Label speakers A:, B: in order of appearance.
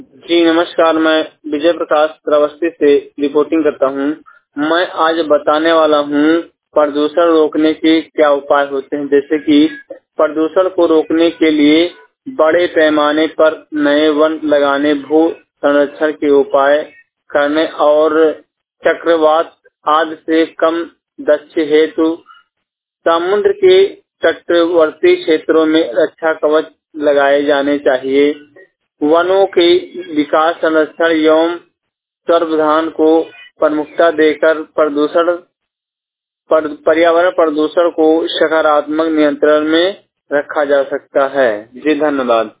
A: जी नमस्कार, मैं विजय प्रकाश श्रावस्ती से रिपोर्टिंग करता हूँ। मैं आज बताने वाला हूँ प्रदूषण रोकने के क्या उपाय होते हैं। जैसे कि प्रदूषण को रोकने के लिए बड़े पैमाने पर नए वन लगाने, भू संरक्षण के उपाय करने और चक्रवात आदि से कम दक्ष हेतु समुद्र के तटवर्ती क्षेत्रों में रक्षा कवच लगाए जाने चाहिए। वनों के विकास, संरक्षण एवं संवर्धन को प्रमुखता देकर पर्यावरण प्रदूषण को सकारात्मक नियंत्रण में रखा जा सकता है। जी धन्यवाद।